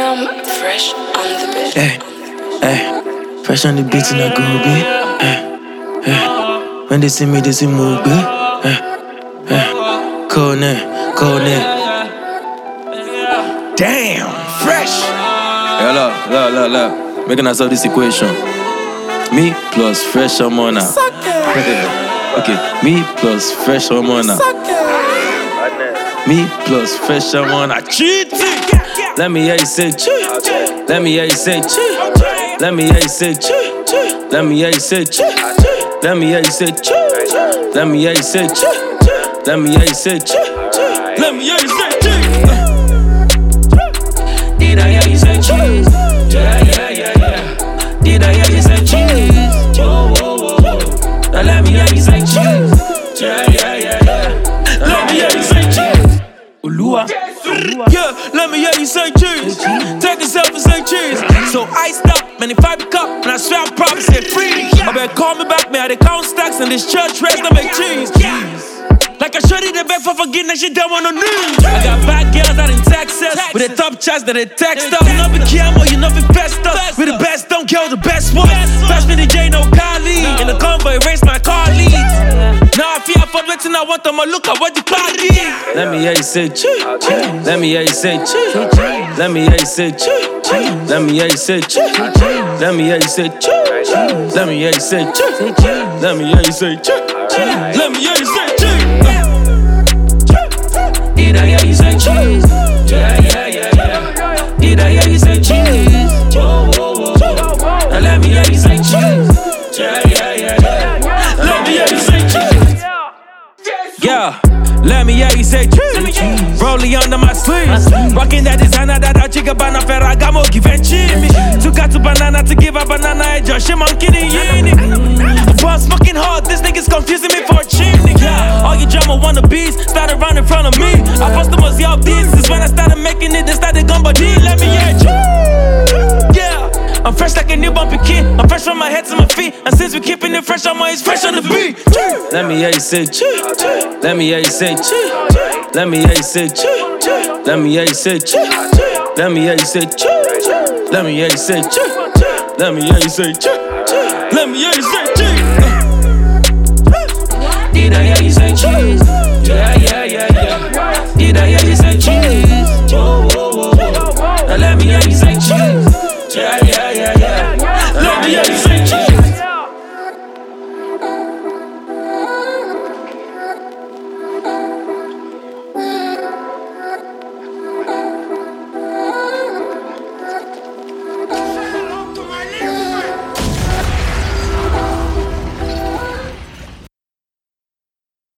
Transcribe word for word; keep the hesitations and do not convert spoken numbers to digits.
Damn, fresh on the beat. Hey, hey, fresh on the beat and I go be. Hey, hey. When they see me, they see move be. Hey, hey. Cold net, cold net. Damn, fresh. Hey, look, look, look, look. Making us solve this equation. Me plus fresh hormone. Okay, me plus fresh hormone. Me plus fresh hormone. Cheating. Let me hear you say cheat. Let me hear you say cheat. Let me hear you say cheat. Let me hear you say cheat. Let me hear you say cheat. Let me hear you say cheat. Let me hear you say cheat. Let me hear you say cheat. Did I hear you say cheese? Yeah, yeah, yeah, yeah. Did I hear you say cheese? Whoa, whoa, whoa, whoa. Now let me hear you say cheese. Yeah, yeah, yeah, yeah. Let me hear you say cheese. Ulua. Yeah, let me hear you say cheese. Take yourself and say cheese. So I stop, man, if I pick up, and I swear I promise say free. I better call me back, man, I count stacks, and this church rest to make cheese. Like I showed you the back for forgetting that shit down on the news. I got bad girls out in Texas with the top chats that they text us. You know be camo, you know be best up. We the best, don't kill the best one. Pass me the J, no Kali. In the convoy, race my car leads. Now I feel for waiting, I want them to look at what you call it. Let me hear you say cheat. Let me hear you say cheat. Let me hear you say cheat. Let me hear you say cheat. Let me hear you say cheat. Let me hear you say cheat. Let me hear you say cheat. Let me hear you say cheat. Did I hear you say cheese? Yeah, yeah, yeah, yeah. Did I hear you say cheese? Whoa, whoa, whoa, whoa. Now let me hear you say cheese. Yeah, yeah, yeah, yeah. Let me hear you say cheese. Yeah, let me hear you say cheese. Rolling under my sleeves. Rocking that designer that I chick a banana Ferragamo give a chimney. Took out to banana to give a banana a Josh monkey in yini. Boss fucking hard, this nigga's confusing me for a chimney. Yeah, all you drama wannabes started running in front of me. I bust the most y'all this is when I started making it. They started gun body. Let me hear you. Yeah, I'm fresh like a new bumpy kid. I'm fresh from my head to my feet. And since we keeping it fresh, I'm always fresh on the beat. Let me hear you say cheat. Let me hear you say cheat. Let me hear you say cheat. Let me hear you say cheat. Let me hear you say cheat. Let me hear you say cheat. Let me hear you say cheat. Let me hear you say cheat. Did I hear you say cheese?